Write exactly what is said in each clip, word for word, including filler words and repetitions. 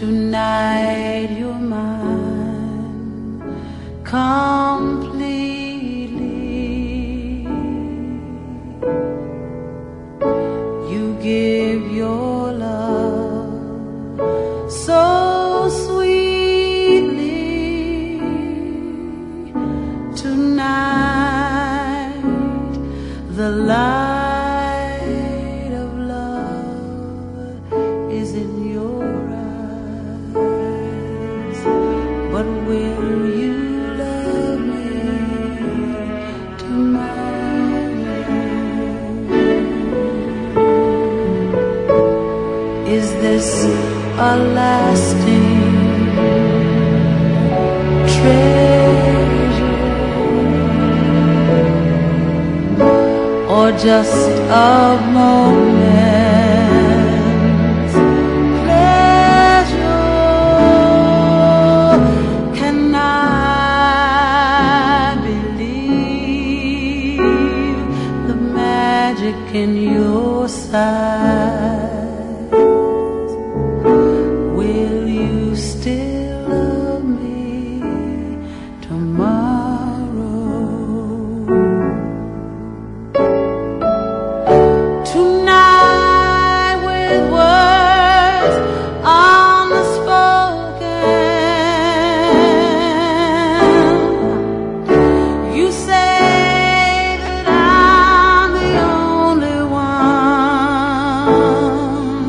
Tonight you're mine completely. You give your love so sweetly. Tonight the light of love is in your eyes. But will you love me tomorrow? Is this a lasting treasure, or just a moment's pleasure? Can I believe the magic in your sight? Will you still love me tomorrow? Tonight, with words unspoken, you say that I'm the only one.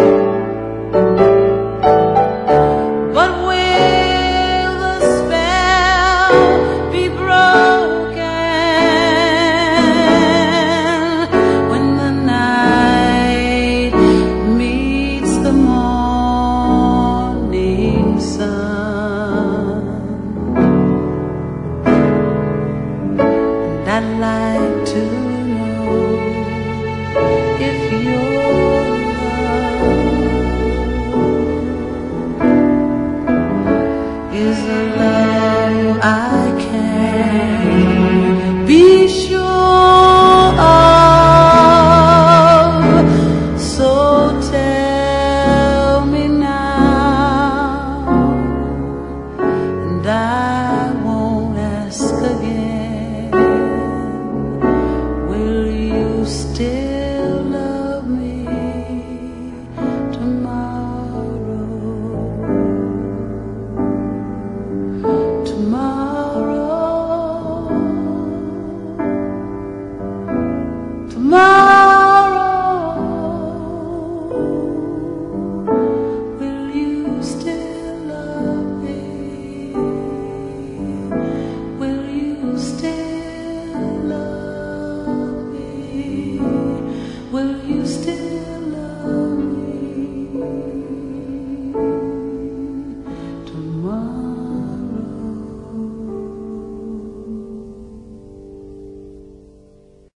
But will the spell be broken when the night meets the morning sun? And I'd like to know if your love is a love I can be sure of. So tell me now, and I won't ask again. Will you still love me tomorrow? Tomorrow, tomorrow, will you still love me? Will you still love me? Will you